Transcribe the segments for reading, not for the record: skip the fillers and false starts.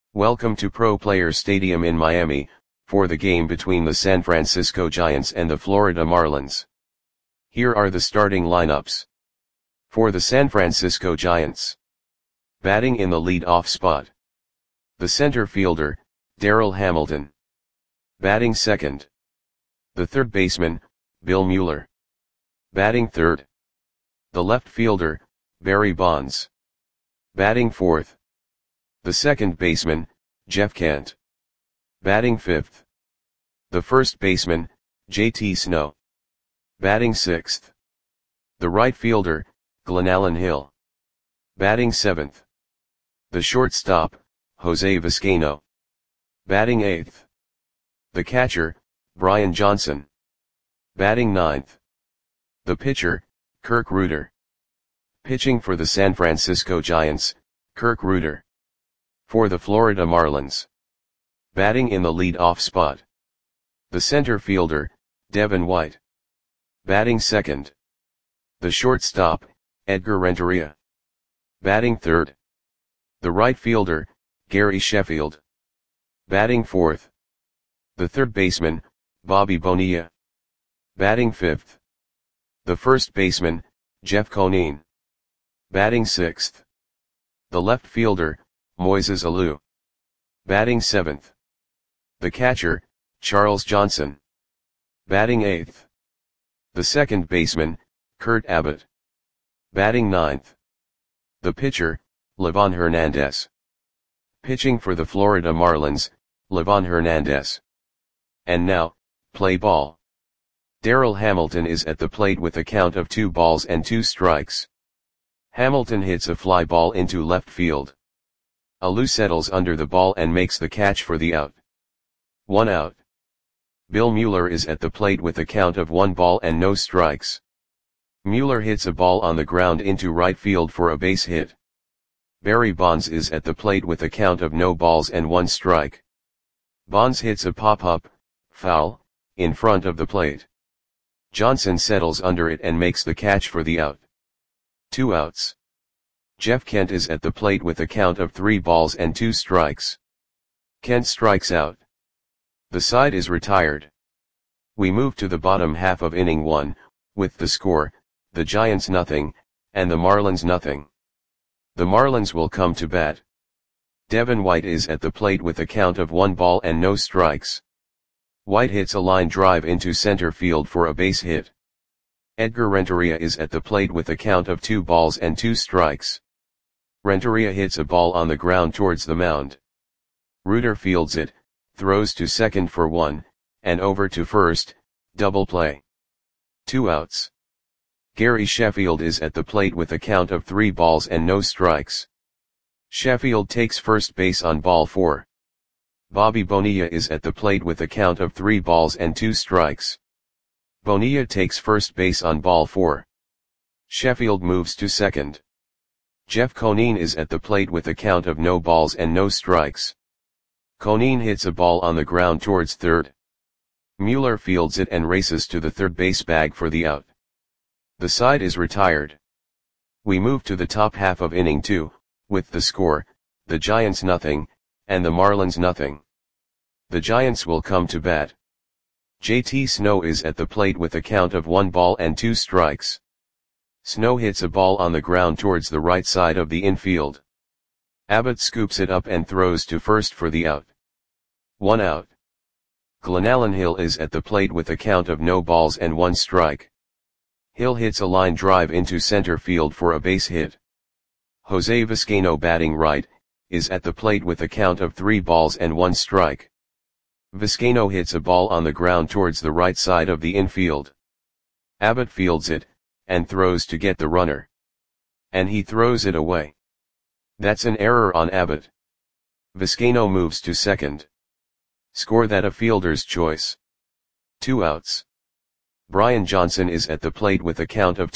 Welcome to Pro Players Stadium in Miami, for the game between the San Francisco Giants and the Florida Marlins. Here are the starting lineups. For the San Francisco Giants. Batting in the lead-off spot. The center fielder, Darryl Hamilton. Batting second. The third baseman, Bill Mueller. Batting third. The left fielder, Barry Bonds. Batting fourth. The second baseman, Jeff Kent. Batting fifth. The first baseman, JT Snow. Batting sixth. The right fielder, Glenallen Hill. Batting seventh. The shortstop, Jose Vizcaino. Batting eighth. The catcher, Brian Johnson. Batting ninth. The pitcher, Kirk Rueter. Pitching for the San Francisco Giants, Kirk Rueter. For the Florida Marlins. Batting in the lead-off spot. The center fielder, Devin White. Batting second. The shortstop, Edgar Renteria. Batting third. The right fielder, Gary Sheffield. Batting fourth. The third baseman, Bobby Bonilla. Batting fifth. The first baseman, Jeff Conine. Batting sixth. The left fielder, Moises Alou. Batting seventh. The catcher, Charles Johnson. Batting eighth. The second baseman, Kurt Abbott. Batting ninth. The pitcher, Livan Hernandez. Pitching for the Florida Marlins, Livan Hernandez. And now, play ball. Darryl Hamilton is at the plate with a count of 2-2 Hamilton hits a fly ball into left field. Alou settles under the ball and makes the catch for the out. 1 out. Bill Mueller is at the plate with a count of 1-0. Mueller hits a ball on the ground into right field for a base hit. Barry Bonds is at the plate with a count of 0-1. Bonds hits a pop-up, foul, in front of the plate. Johnson settles under it and makes the catch for the out. 2 outs. Jeff Kent is at the plate with a count of 3-2. Kent strikes out. The side is retired. We move to the bottom half of inning 1, with the score, the Giants 0, and the Marlins 0. The Marlins will come to bat. Devin White is at the plate with a count of 1-0. White hits a line drive into center field for a base hit. Edgar Renteria is at the plate with a count of 2-2. Renteria hits a ball on the ground towards the mound. Rueter fields it, throws to second for 1, and over to first, double play. 2 outs. Gary Sheffield is at the plate with a count of 3-0. Sheffield takes first base on ball 4. Bobby Bonilla is at the plate with a count of 3-2. Bonilla takes first base on ball 4. Sheffield moves to second. Jeff Conine is at the plate with a count of 0-0. Conine hits a ball on the ground towards third. Mueller fields it and races to the third base bag for the out. The side is retired. We move to the top half of inning 2, with the score, the Giants 0, and the Marlins 0. The Giants will come to bat. JT Snow is at the plate with a count of 1-2. Snow hits a ball on the ground towards the right side of the infield. Abbott scoops it up and throws to first for the out. 1 out. Glenallen Hill is at the plate with a count of 0-1. Hill hits a line drive into center field for a base hit. Jose Vizcaino, batting right, is at the plate with a count of 3-1. Vizcaino hits a ball on the ground towards the right side of the infield. Abbott fields it, and throws to get the runner. And he throws it away. That's an error on Abbott. Vizcaino moves to second. Score that a fielder's choice. 2 outs. Brian Johnson is at the plate with a count of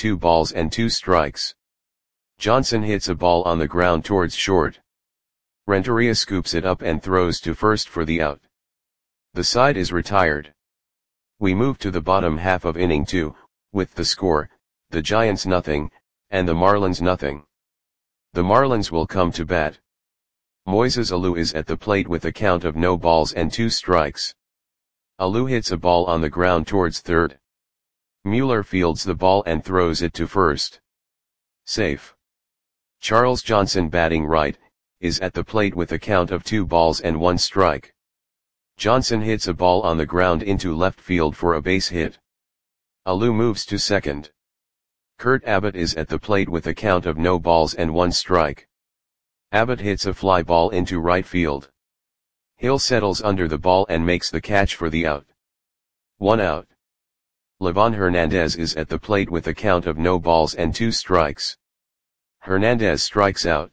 2-2. Johnson hits a ball on the ground towards short. Renteria scoops it up and throws to first for the out. The side is retired. We move to the bottom half of inning 2, with the score, the Giants 0, and the Marlins 0. The Marlins will come to bat. Moises Alou is at the plate with a count of no balls and 2 strikes. Alou hits a ball on the ground towards third. Mueller fields the ball and throws it to first. Safe. Charles Johnson, batting right, is at the plate with a count of 2 balls and 1 strike. Johnson hits a ball on the ground into left field for a base hit. Alou moves to second. Kurt Abbott is at the plate with a count of no balls and 1 strike. Abbott hits a fly ball into right field. Hill settles under the ball and makes the catch for the out. 1 out. Livan Hernandez is at the plate with a count of no balls and 2 strikes. Hernandez strikes out.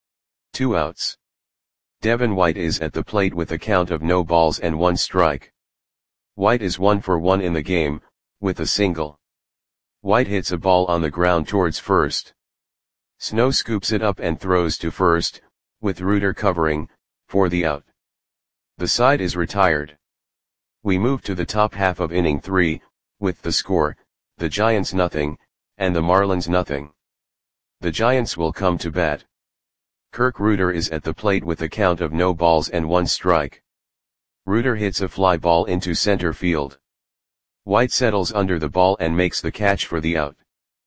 2 outs. Devin White is at the plate with a count of no balls and 1 strike. White is 1 for 1 in the game, with a single. White hits a ball on the ground towards first. Snow scoops it up and throws to first, with Reuter covering, for the out. The side is retired. We move to the top half of inning 3, with the score, the Giants nothing, and the Marlins nothing. The Giants will come to bat. Kirk Reuter is at the plate with a count of no balls and 1 strike. Reuter hits a fly ball into center field. White settles under the ball and makes the catch for the out.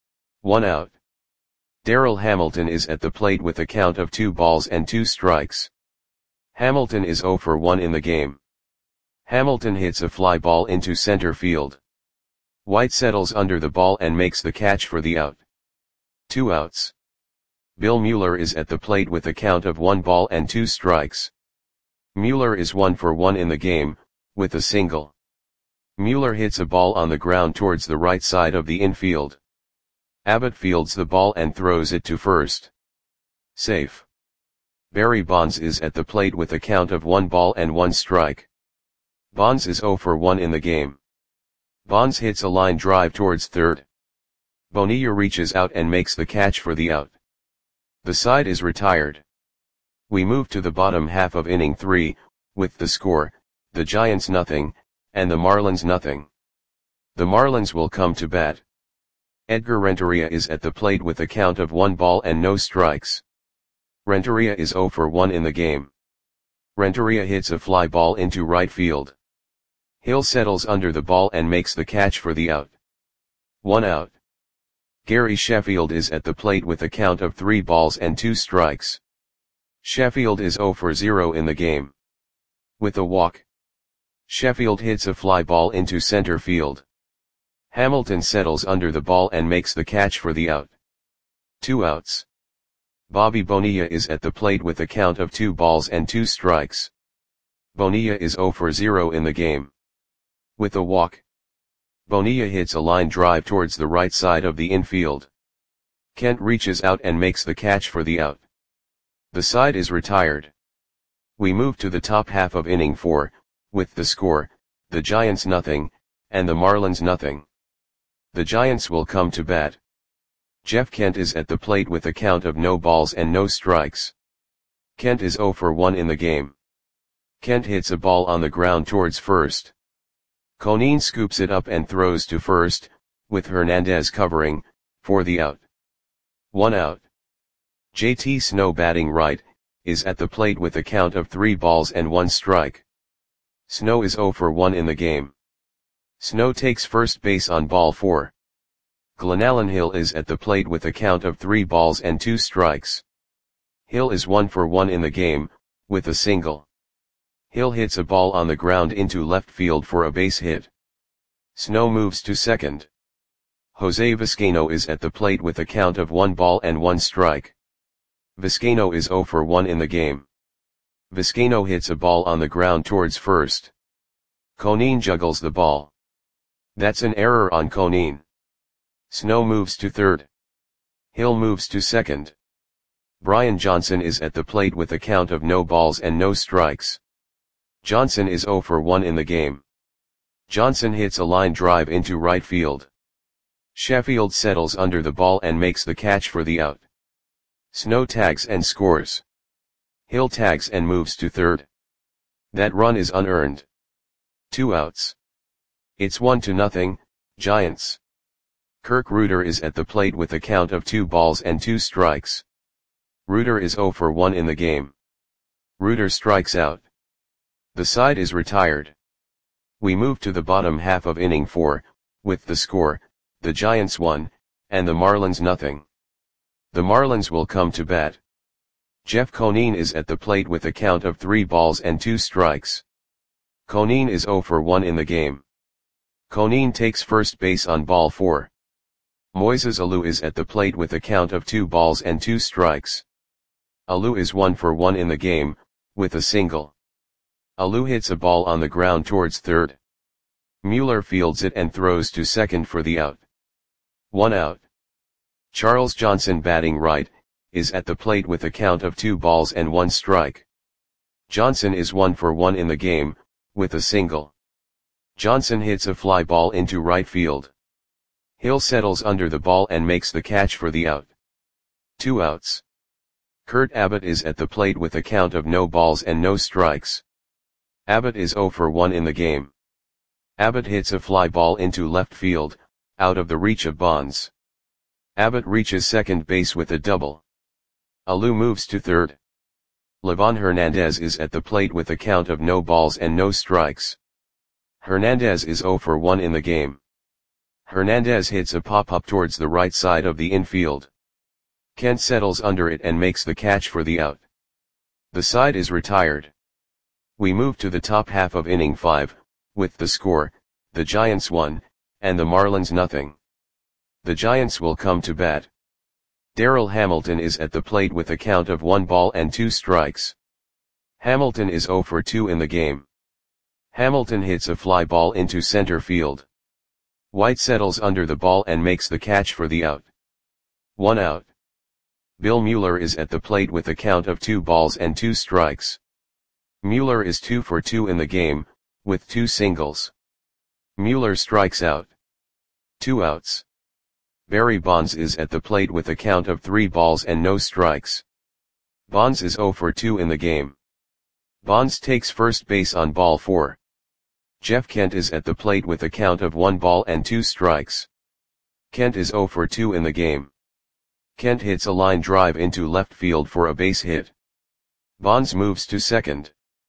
1 out. Darryl Hamilton is at the plate with a count of 2 balls and 2 strikes. Hamilton is 0 for 1 in the game. Hamilton hits a fly ball into center field. White settles under the ball and makes the catch for the out. 2 outs. Bill Mueller is at the plate with a count of 1 ball and 2 strikes. Mueller is 1 for 1 in the game, with a single. Mueller hits a ball on the ground towards the right side of the infield. Abbott fields the ball and throws it to first. Safe. Barry Bonds is at the plate with a count of 1 ball and 1 strike. Bonds is 0 for 1 in the game. Bonds hits a line drive towards third. Bonilla reaches out and makes the catch for the out. The side is retired. We move to the bottom half of inning 3, with the score, the Giants nothing, and the Marlins nothing. The Marlins will come to bat. Edgar Renteria is at the plate with a count of 1 ball and no strikes. Renteria is 0 for 1 in the game. Renteria hits a fly ball into right field. Hill settles under the ball and makes the catch for the out. 1 out. Gary Sheffield is at the plate with a count of 3 balls and 2 strikes. Sheffield is 0 for 0 in the game. With a walk. Sheffield hits a fly ball into center field. Hamilton settles under the ball and makes the catch for the out. 2 outs. Bobby Bonilla is at the plate with a count of 2 balls and 2 strikes. Bonilla is 0 for 0 in the game. With a walk. Bonilla hits a line drive towards the right side of the infield. Kent reaches out and makes the catch for the out. The side is retired. We move to the top half of inning 4, with the score, the Giants nothing, and the Marlins nothing. The Giants will come to bat. Jeff Kent is at the plate with a count of no balls and no strikes. Kent is 0 for 1 in the game. Kent hits a ball on the ground towards first. Conine scoops it up and throws to first, with Hernandez covering, for the out. 1 out. JT Snow, batting right, is at the plate with a count of 3 balls and 1 strike. Snow is 0 for 1 in the game. Snow takes first base on ball 4. Glenallen Hill is at the plate with a count of 3 balls and 2 strikes. Hill is 1 for 1 in the game, with a single. Hill hits a ball on the ground into left field for a base hit. Snow moves to second. Jose Vizcaino is at the plate with a count of 1 ball and 1 strike. Vizcaino is 0 for 1 in the game. Vizcaino hits a ball on the ground towards first. Conine juggles the ball. That's an error on Conine. Snow moves to third. Hill moves to second. Brian Johnson is at the plate with a count of no balls and no strikes. Johnson is 0 for 1 in the game. Johnson hits a line drive into right field. Sheffield settles under the ball and makes the catch for the out. Snow tags and scores. Hill tags and moves to third. That run is unearned. 2 outs. It's 1-0, Giants. Kirk Reuter is at the plate with a count of 2 balls and 2 strikes. Reuter is 0 for 1 in the game. Reuter strikes out. The side is retired. We move to the bottom half of inning 4, with the score, the Giants 1, and the Marlins nothing. The Marlins will come to bat. Jeff Conine is at the plate with a count of 3 balls and 2 strikes. Conine is 0 for 1 in the game. Conine takes first base on ball 4. Moises Alou is at the plate with a count of 2 balls and 2 strikes. Alou is 1 for 1 in the game, with a single. Alou hits a ball on the ground towards third. Mueller fields it and throws to second for the out. 1 out. Charles Johnson, batting right, is at the plate with a count of 2 balls and 1 strike. Johnson is 1 for 1 in the game, with a single. Johnson hits a fly ball into right field. Hill settles under the ball and makes the catch for the out. 2 outs. Kurt Abbott is at the plate with a count of no balls and no strikes. Abbott is 0 for 1 in the game. Abbott hits a fly ball into left field, out of the reach of Bonds. Abbott reaches second base with a double. Alou moves to third. Livan Hernandez is at the plate with a count of no balls and no strikes. Hernandez is 0 for 1 in the game. Hernandez hits a pop-up towards the right side of the infield. Kent settles under it and makes the catch for the out. The side is retired. We move to the top half of inning 5, with the score, the Giants 1, and the Marlins nothing. The Giants will come to bat. Darryl Hamilton is at the plate with a count of 1 ball and 2 strikes. Hamilton is 0 for 2 in the game. Hamilton hits a fly ball into center field. White settles under the ball and makes the catch for the out. 1 out. Bill Mueller is at the plate with a count of 2 balls and 2 strikes. Mueller is 2 for 2 in the game, with 2 singles. Mueller strikes out. 2 outs. Barry Bonds is at the plate with a count of 3 balls and no strikes. Bonds is 0 for 2 in the game. Bonds takes first base on ball 4. Jeff Kent is at the plate with a count of 1 ball and 2 strikes. Kent is 0 for 2 in the game. Kent hits a line drive into left field for a base hit. Bonds moves to second.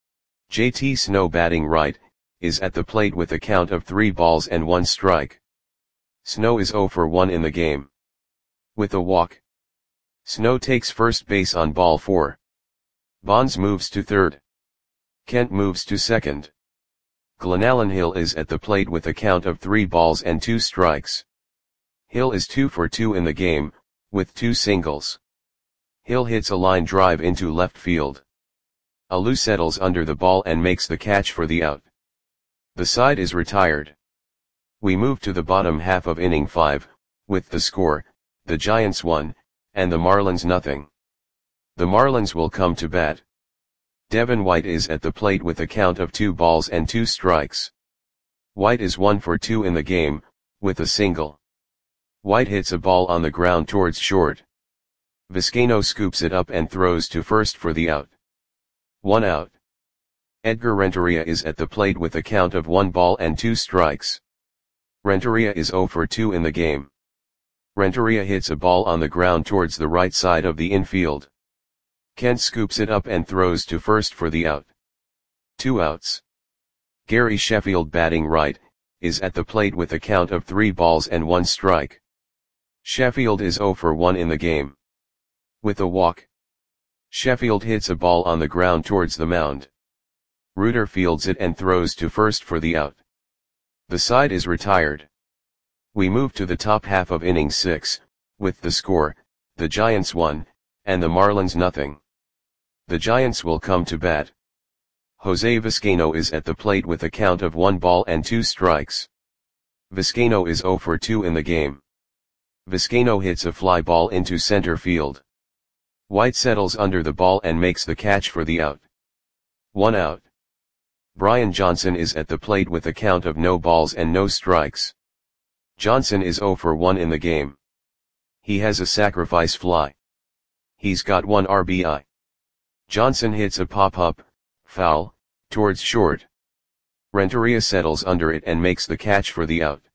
JT Snow, batting right, is at the plate with a count of 3 balls and 1 strike. Snow is 0 for 1 in the game. With a walk. Snow takes first base on ball 4. Bonds moves to third. Kent moves to second. Glenallen Hill is at the plate with a count of 3 balls and 2 strikes. Hill is 2 for 2 in the game, with 2 singles. Hill hits a line drive into left field. Alou settles under the ball and makes the catch for the out. The side is retired. We move to the bottom half of inning 5, with the score, the Giants 1, and the Marlins nothing. The Marlins will come to bat. Devin White is at the plate with a count of 2 balls and 2 strikes. White is 1 for 2 in the game, with a single. White hits a ball on the ground towards short. Vizcaino scoops it up and throws to first for the out. 1 out. Edgar Renteria is at the plate with a count of 1 ball and 2 strikes. Renteria is 0 for 2 in the game. Renteria hits a ball on the ground towards the right side of the infield. Kent scoops it up and throws to first for the out. 2 outs. Gary Sheffield, batting right, is at the plate with a count of 3 balls and 1 strike. Sheffield is 0 for 1 in the game. With a walk. Sheffield hits a ball on the ground towards the mound. Reuter fields it and throws to first for the out. The side is retired. We move to the top half of inning 6, with the score, the Giants 1, and the Marlins nothing. The Giants will come to bat. Jose Vizcaino is at the plate with a count of 1 ball and 2 strikes. Vizcaino is 0 for 2 in the game. Vizcaino hits a fly ball into center field. White settles under the ball and makes the catch for the out. 1 out. Brian Johnson is at the plate with a count of no balls and no strikes. Johnson is 0 for 1 in the game. He has a sacrifice fly. He's got 1 RBI. Johnson hits a pop-up, foul, towards short. Renteria settles under it and makes the catch for the out.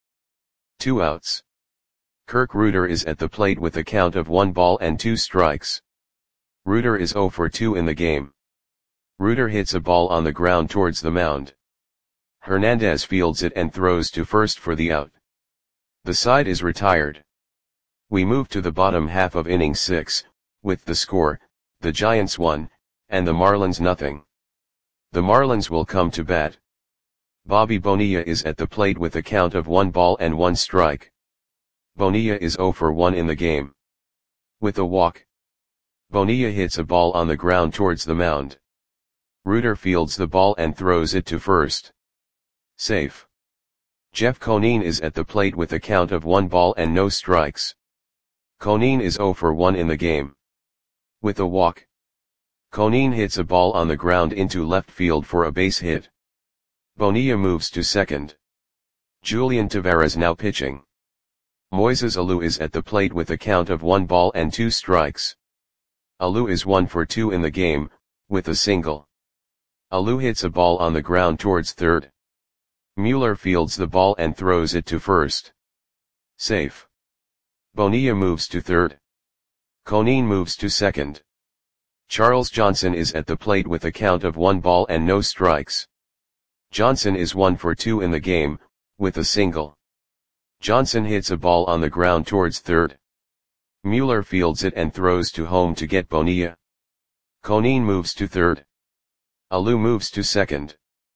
2 outs. Kirk Reuter is at the plate with a count of 1 ball and 2 strikes. Reuter is 0 for 2 in the game. Reuter hits a ball on the ground towards the mound. Hernandez fields it and throws to first for the out. The side is retired. We move to the bottom half of inning 6, with the score, the Giants 1, and the Marlins nothing. The Marlins will come to bat. Bobby Bonilla is at the plate with a count of 1 ball and 1 strike. Bonilla is 0 for 1 in the game. With a walk, Bonilla hits a ball on the ground towards the mound. Reuter fields the ball and throws it to first. Safe. Jeff Conine is at the plate with a count of 1 ball and no strikes. Conine is 0 for 1 in the game. With a walk, Conine hits a ball on the ground into left field for a base hit. Bonilla moves to second. Julian Tavarez now pitching. Moises Alou is at the plate with a count of 1 ball and 2 strikes. Alou is 1 for 2 in the game, with a single. Alou hits a ball on the ground towards third. Mueller fields the ball and throws it to first. Safe. Bonilla moves to third. Conine moves to second. Charles Johnson is at the plate with a count of 1 ball and no strikes. Johnson is 1 for 2 in the game, with a single. Johnson hits a ball on the ground towards third. Mueller fields it and throws to home to get Bonilla. Conine moves to third. Alou moves to second.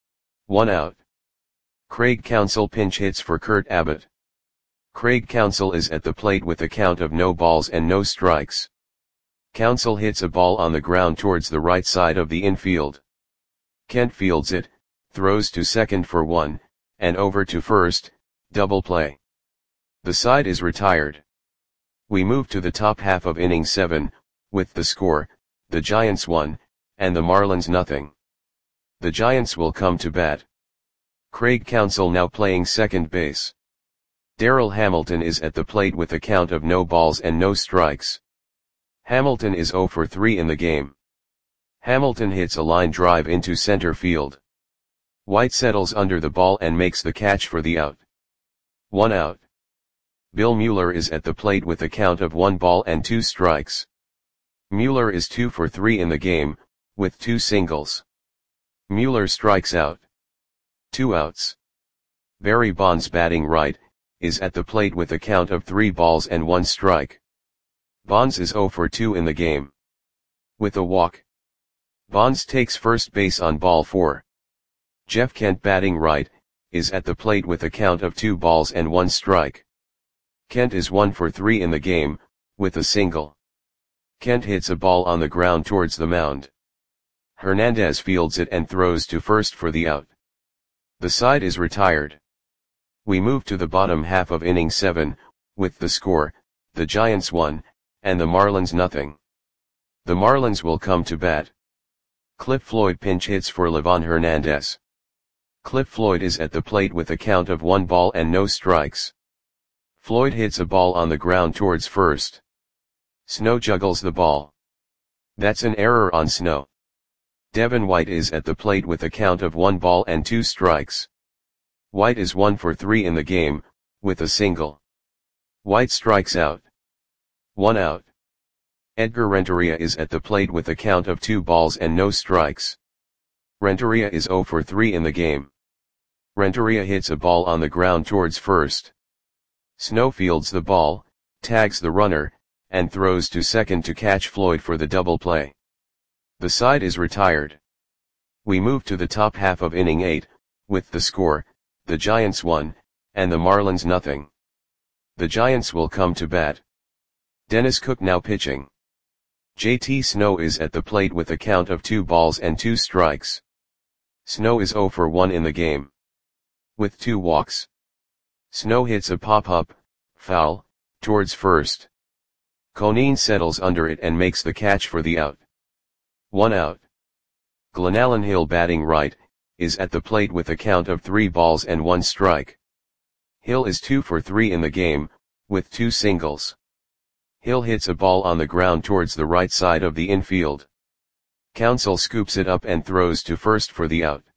1 out. Craig Counsell pinch hits for Kurt Abbott. Craig Counsell is at the plate with a count of no balls and no strikes. Counsell hits a ball on the ground towards the right side of the infield. Kent fields it, throws to second for 1, and over to first, double play. The side is retired. We move to the top half of inning 7, with the score, the Giants 1, and the Marlins nothing. The Giants will come to bat. Craig Counsell now playing second base. Darryl Hamilton is at the plate with a count of no balls and no strikes. Hamilton is 0 for 3 in the game. Hamilton hits a line drive into center field. White settles under the ball and makes the catch for the out. 1 out. Bill Mueller is at the plate with a count of 1 ball and 2 strikes. Mueller is 2 for 3 in the game, with 2 singles. Mueller strikes out. 2 outs. Barry Bonds batting right, is at the plate with a count of 3 balls and 1 strike. Bonds is 0 for 2 in the game. With a walk, Bonds takes first base on ball 4. Jeff Kent batting right, is at the plate with a count of 2 balls and 1 strike. Kent is 1 for 3 in the game, with a single. Kent hits a ball on the ground towards the mound. Hernandez fields it and throws to first for the out. The side is retired. We move to the bottom half of inning 7, with the score, the Giants 1, and the Marlins nothing. The Marlins will come to bat. Cliff Floyd pinch hits for Livan Hernandez. Cliff Floyd is at the plate with a count of 1 ball and no strikes. Floyd hits a ball on the ground towards first. Snow juggles the ball. That's an error on Snow. Devin White is at the plate with a count of 1 ball and 2 strikes. White is 1 for 3 in the game, with a single. White strikes out. 1 out. Edgar Renteria is at the plate with a count of 2 balls and no strikes. Renteria is 0 for 3 in the game. Renteria hits a ball on the ground towards first. Snow fields the ball, tags the runner, and throws to second to catch Floyd for the double play. The side is retired. We move to the top half of inning 8, with the score, the Giants 1, and the Marlins nothing. The Giants will come to bat. Dennis Cook now pitching. JT Snow is at the plate with a count of 2 balls and 2 strikes. Snow is 0 for 1 in the game. With 2 walks. Snow hits a pop-up, foul, towards first. Conine settles under it and makes the catch for the out. 1 out. Glenallen Hill batting right, is at the plate with a count of 3 balls and 1 strike. Hill is 2 for 3 in the game, with 2 singles. Hill hits a ball on the ground towards the right side of the infield. Counsell scoops it up and throws to first for the out.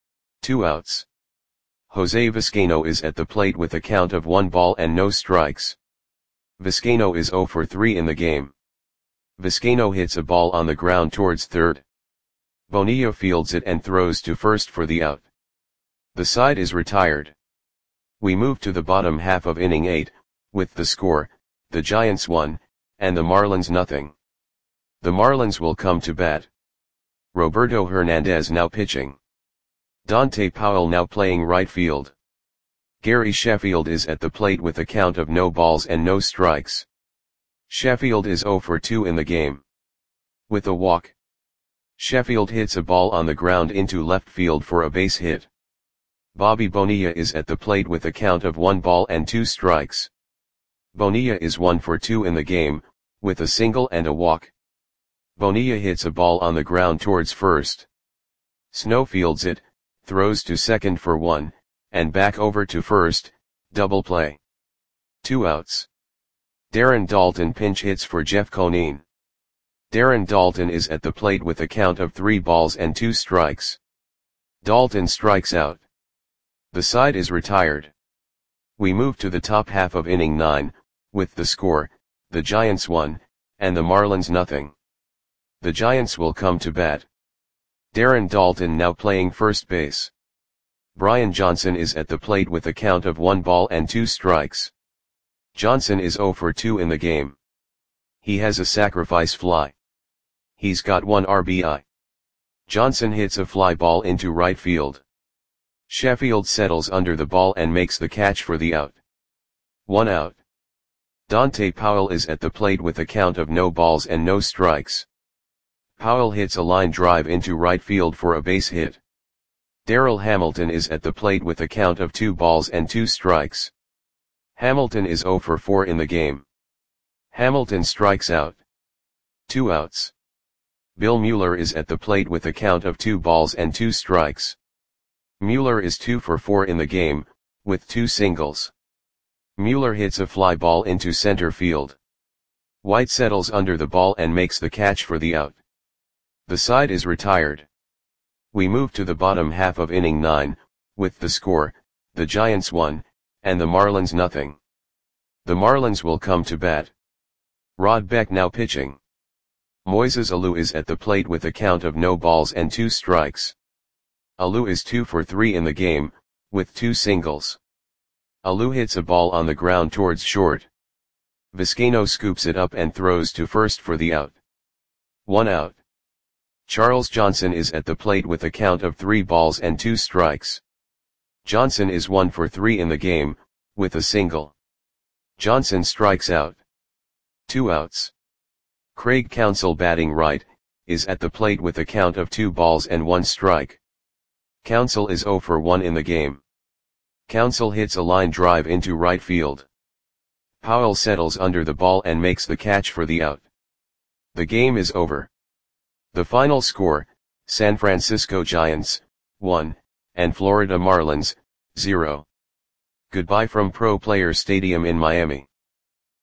2 outs. Jose Vizcaino is at the plate with a count of 1 ball and no strikes. Vizcaino is 0 for 3 in the game. Vizcaino hits a ball on the ground towards third. Bonilla fields it and throws to first for the out. The side is retired. We move to the bottom half of inning 8, with the score, the Giants 1, and the Marlins nothing. The Marlins will come to bat. Roberto Hernandez now pitching. Dante Powell now playing right field. Gary Sheffield is at the plate with a count of no balls and no strikes. Sheffield is 0 for 2 in the game. With a walk, Sheffield hits a ball on the ground into left field for a base hit. Bobby Bonilla is at the plate with a count of 1 ball and 2 strikes. Bonilla is 1 for 2 in the game, with a single and a walk. Bonilla hits a ball on the ground towards first. Snow fields it, throws to second for 1, and back over to first, double play. 2 outs. Darren Daulton pinch hits for Jeff Conine. Darren Daulton is at the plate with a count of 3 balls and 2 strikes. Daulton strikes out. The side is retired. We move to the top half of inning 9, with the score, the Giants 1, and the Marlins nothing. The Giants will come to bat. Darren Daulton now playing first base. Brian Johnson is at the plate with a count of 1 ball and 2 strikes. Johnson is 0 for 2 in the game. He has a sacrifice fly. He's got 1 RBI. Johnson hits a fly ball into right field. Sheffield settles under the ball and makes the catch for the out. 1 out. Dante Powell is at the plate with a count of no balls and no strikes. Powell hits a line drive into right field for a base hit. Darrell Hamilton is at the plate with a count of 2 balls and 2 strikes. Hamilton is 0 for 4 in the game. Hamilton strikes out. 2 outs. Bill Mueller is at the plate with a count of 2 balls and 2 strikes. Mueller is 2 for 4 in the game, with 2 singles. Mueller hits a fly ball into center field. White settles under the ball and makes the catch for the out. The side is retired. We move to the bottom half of inning 9, with the score, the Giants 1, and the Marlins nothing. The Marlins will come to bat. Rod Beck now pitching. Moises Alou is at the plate with a count of no balls and 2 strikes. Alou is 2 for 3 in the game, with 2 singles. Alou hits a ball on the ground towards short. Vizcaino scoops it up and throws to first for the out. 1 out. Charles Johnson is at the plate with a count of 3 balls and 2 strikes. Johnson is 1 for 3 in the game, with a single. Johnson strikes out. 2 outs. Craig Counsell batting right, is at the plate with a count of 2 balls and 1 strike. Counsell is 0 for 1 in the game. Counsell hits a line drive into right field. Powell settles under the ball and makes the catch for the out. The game is over. The final score, San Francisco Giants, 1, and Florida Marlins, 0. Goodbye from Pro Players Stadium in Miami.